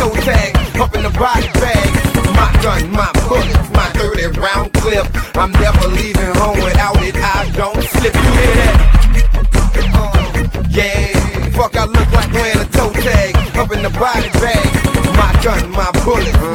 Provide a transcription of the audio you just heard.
toe tag, up in the body bag. My gun, my bullet, my 30-round clip. I'm never leaving home without it. I don't slip. You hear that? Yeah, fuck, I look like wearing a toe tag, up in the body bag. My gun, my bullet,